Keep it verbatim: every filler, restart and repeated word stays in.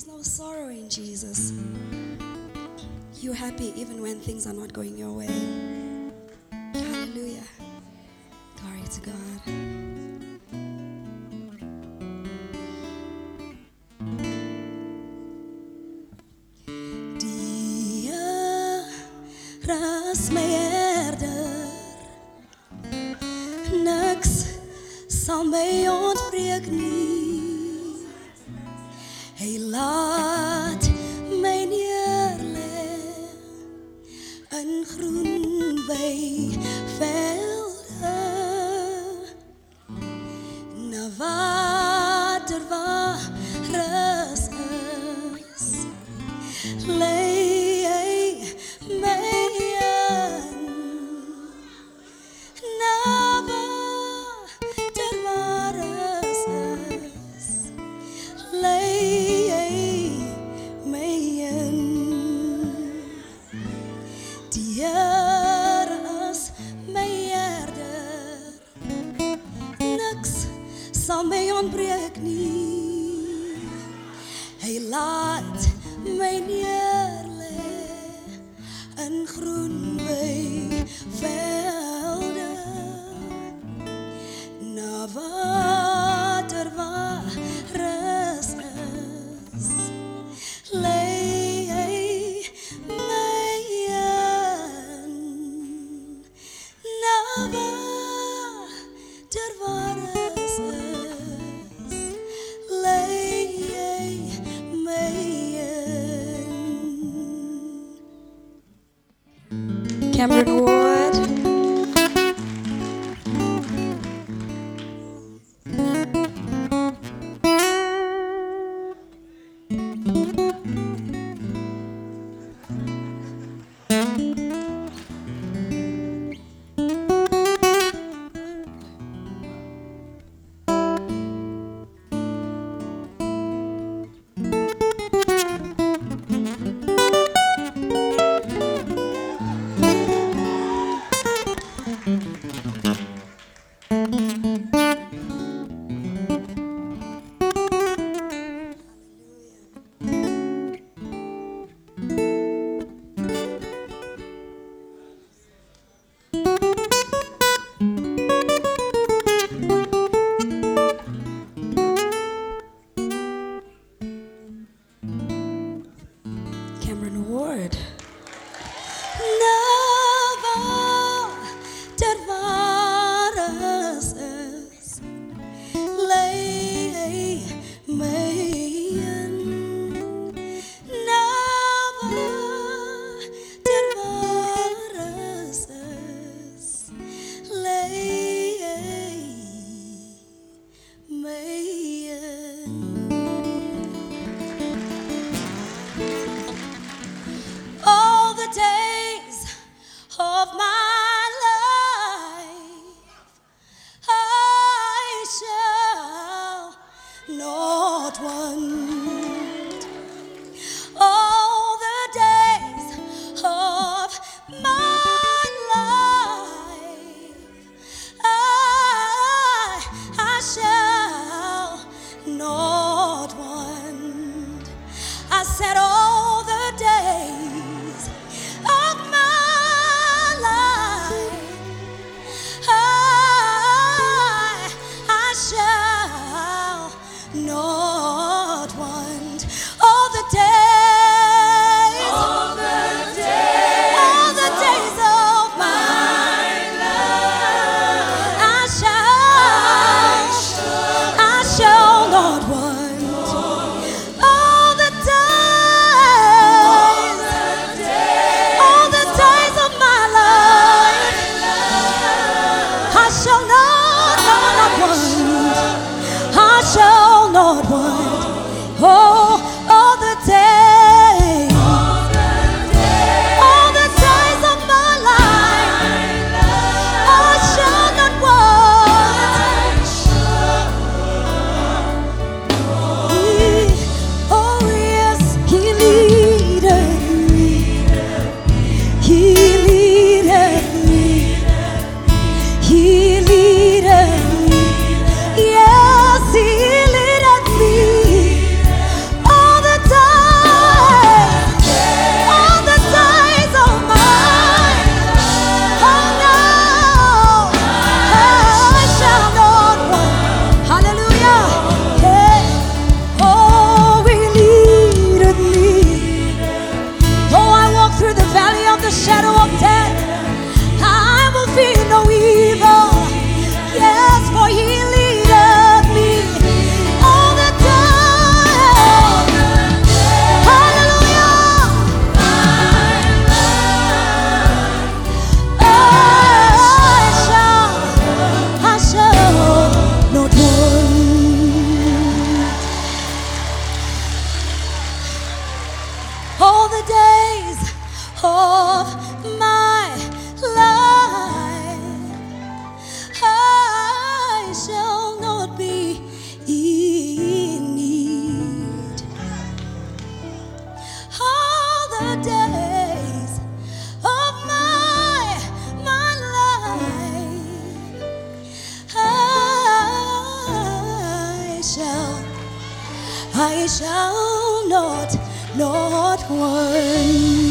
is no sorrow in Jesus. You're happy even when things are not going your way. Hallelujah. Glory to God. Dia rasmeerder, niks sal my ontbreek nie. Hy laat my neerlê in groen weivelde, na water waar rus is, lei hy my in, na water waar rus is, lei hy my in. Die Here is my herder, niks sal my ontbreek nie. Hy laat my neerlê in groen weivelde, na water waar rus is, lei hy my in, na water waar rus is, lei hy my in. Cameron Ward. Cameron Ward. Na water waar rus is, lei hy my in, na water waar rus is, lei hy my in. All the days of my life I shall not want. All the days of my life I, I shall not want. I said all the days of all the days of my life, I shall not be in need. All the days of my my life, I shall I shall not not want.